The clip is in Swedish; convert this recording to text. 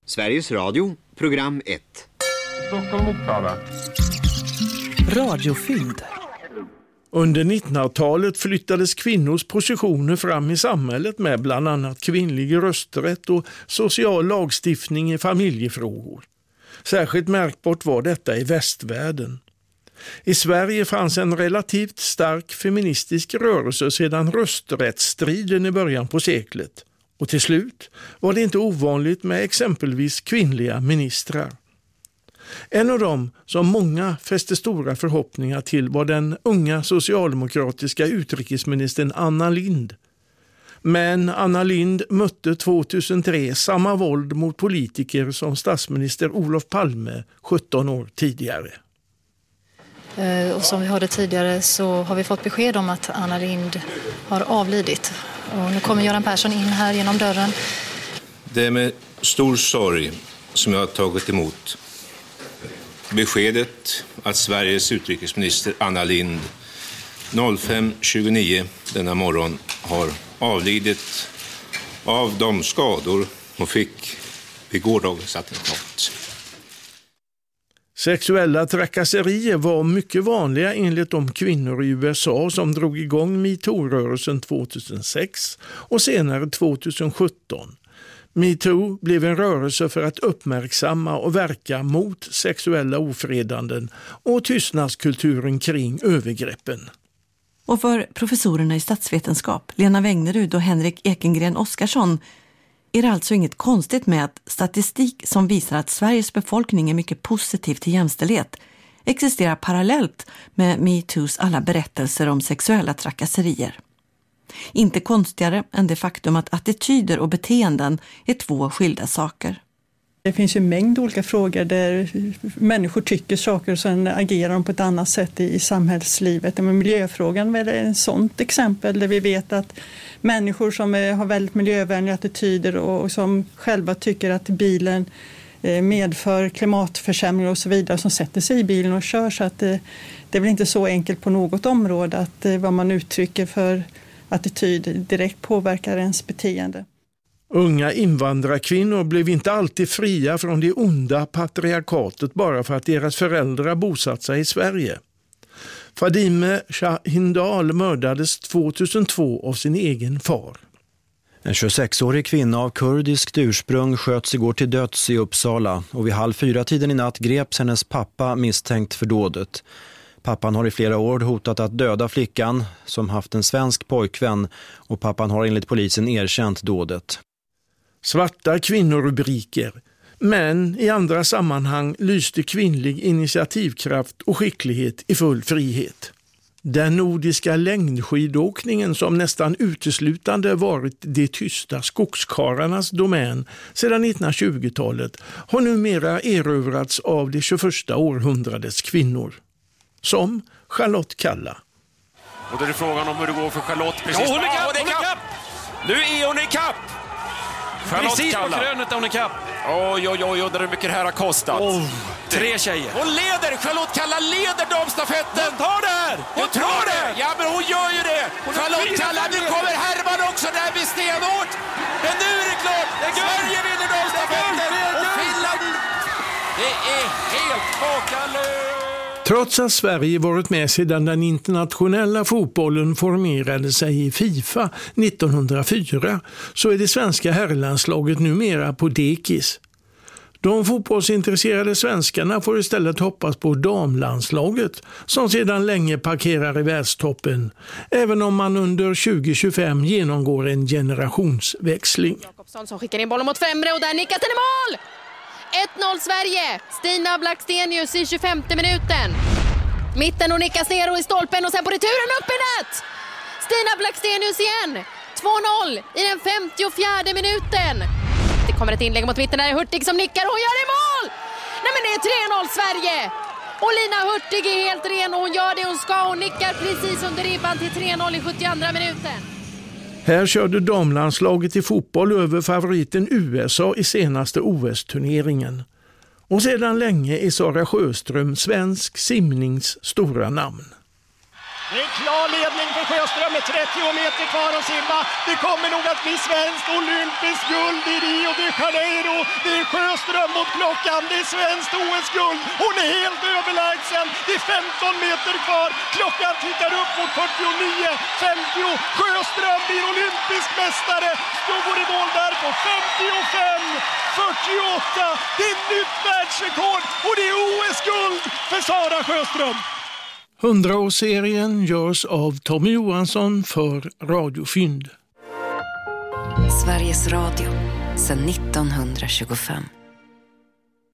Sveriges Radio, program 1. Stockholm Uppsala. Radiofynd. Under 1900-talet flyttades kvinnors positioner fram i samhället med bland annat kvinnlig rösträtt och social lagstiftning i familjefrågor. Särskilt märkbart var detta i västvärlden. I Sverige fanns en relativt stark feministisk rörelse sedan rösträttsstriden i början på seklet. Och till slut var det inte ovanligt med exempelvis kvinnliga ministrar. En av dem som många fäste stora förhoppningar till var den unga socialdemokratiska utrikesministern Anna Lindh. Men Anna Lindh mötte 2003 samma våld mot politiker som statsminister Olof Palme 17 år tidigare. Och som vi hörde tidigare så har vi fått besked om att Anna Lindh har avlidit. Och nu kommer Göran Persson in här genom dörren. Det är med stor sorg som jag har tagit emot beskedet att Sveriges utrikesminister Anna Lindh 05.29 denna morgon har avlidit av de skador hon fick vid gårdagens attentat. Sexuella trakasserier var mycket vanliga enligt de kvinnor i USA som drog igång MeToo-rörelsen 2006 och senare 2017. MeToo blev en rörelse för att uppmärksamma och verka mot sexuella ofredanden och tystnadskulturen kring övergreppen. Och för professorerna i statsvetenskap, Lena Wägnerud och Henrik Ekengren Oskarsson, är det alltså inget konstigt med att statistik som visar att Sveriges befolkning är mycket positiv till jämställdhet existerar parallellt med MeToos alla berättelser om sexuella trakasserier. Inte konstigare än det faktum att attityder och beteenden är två skilda saker. Det finns ju en mängd olika frågor där människor tycker saker och sen agerar de på ett annat sätt i samhällslivet. Men miljöfrågan är ett sådant exempel där vi vet att människor som har väldigt miljövänliga attityder och som själva tycker att bilen medför klimatförsämring och så vidare som sätter sig i bilen och kör. Så att det är väl inte så enkelt på något område att vad man uttrycker för attityd direkt påverkar ens beteende. Unga invandrarkvinnor blev inte alltid fria från det onda patriarkatet bara för att deras föräldrar bosatt sig i Sverige. Fadime Shahindal mördades 2002 av sin egen far. En 26-årig kvinna av kurdiskt ursprung sköts igår till döds i Uppsala och vid 3:30 i natt greps hennes pappa misstänkt för dådet. Pappan har i flera år hotat att döda flickan som haft en svensk pojkvän och pappan har enligt polisen erkänt dådet. Svarta kvinnorubriker, men i andra sammanhang lyste kvinnlig initiativkraft och skicklighet i full frihet. Den nordiska längdskidåkningen som nästan uteslutande varit de tysta skogskarlarnas domän sedan 1920-talet har numera erövrats av det 21 århundradets kvinnor. Som Charlotte Kalla. Och då är det frågan om hur det går för Charlotte. Precis. Ja, hon är kapp! Nu är hon i kapp! Charlotte precis Kalla. På krönet hon är kapp. Oj, där är mycket här har kostat. 3 tjejer. Hon leder! Charlotte Kalla leder damstafetten! Hon tar det här! Hon tar det! Ja, men hon gör ju det! Charlotte Kalla, nu kommer Herman också, där blir stenhårt! Men nu är det klart! Sverige vinner damstafetten! Och Finland! Det är helt makalöst! Trots att Sverige varit med sedan den internationella fotbollen formerade sig i FIFA 1904 så är det svenska herrlandslaget numera på dekis. De fotbollsintresserade svenskarna får istället hoppas på damlandslaget som sedan länge parkerar i världstoppen, även om man under 2025 genomgår en generationsväxling. Jakobsson som skickar in bollen mot Femre och där nickas den i mål! 1-0 Sverige! Stina Blackstenius i 25:e minuten. Mitten och nickas ner och i stolpen och sen på returen upp i nät! Stina Blackstenius igen! 2-0 i den 54:e minuten. Det kommer ett inlägg mot mitten där är Hurtig som nickar och hon gör det mål! Nej men det är 3-0 Sverige! Och Lina Hurtig är helt ren och hon gör det hon ska och nickar precis under ribban till 3-0 i 72:a minuten. Här körde damlandslaget i fotboll över favoriten USA i senaste OS-turneringen. Och sedan länge är Sara Sjöström svensk simnings stora namn. Det är en klar ledning för Sjöström med 30 meter kvar att simma. Det kommer nog att bli svenskt olympiskt guld i Rio de Janeiro. Det är Sjöström mot klockan. Det är svenskt OS-guld. Hon är helt överlägsen. Det är 15 meter kvar. Klockan tittar upp mot 49-50. Sjöström blir olympisk mästare. Då går i mål där på 55-48. Det är nytt världsrekord och det är OS-guld för Sara Sjöström. 100-årsserien görs av Tommy Johansson för Radio Fynd. Sveriges Radio sedan 1925.